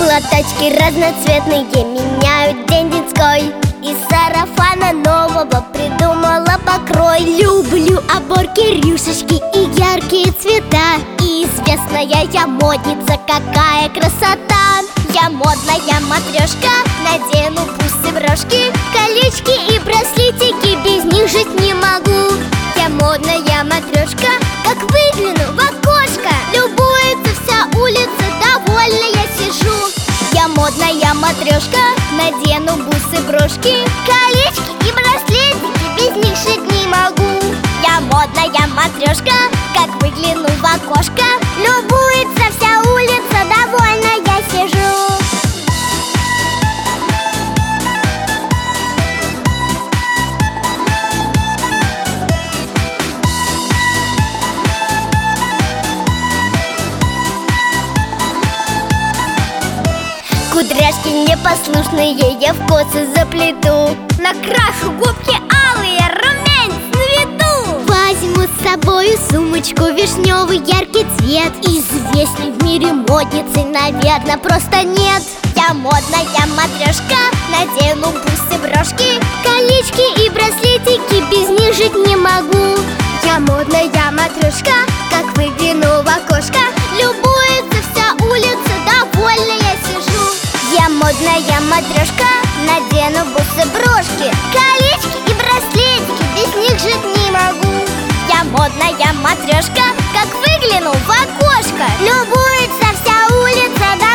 Лоточки разноцветные меняют день-деньской. Из сарафана нового придумала покрой. Люблю оборки, рюшечки и яркие цвета. И известная я модница, какая красота! Я модная матрешка, надену бусы, брошки, колечки и браслетики, без них жить не могу. Я модная матрешка, как выгляну в окошко, любуется вся улица, довольно я сижу. Я модная матрешка, надену бусы, брошки, колечки и браслетики, без них жить не могу. Я модная матрешка, как выгляну в окошко, любуется вся улица, довольно я сижу. Кудряшки непослушные я в косы заплету, накрашу губки алые, румянец на виду. Возьму с собою сумочку, вишневый яркий цвет. Известной в мире модницы, наверное, просто нет. Я модная матрешка, надену бусы, брошки, колечки и браслетики, без них жить не могу. Я модная матрешка, как выгляну в окошко, любуется вся улица, довольно я сижу. Я модная матрешка, надену бусы, брошки, колечки и браслетики, без них жить не могу. Я модная матрешка, как выгляну в окошко, любуется вся улица,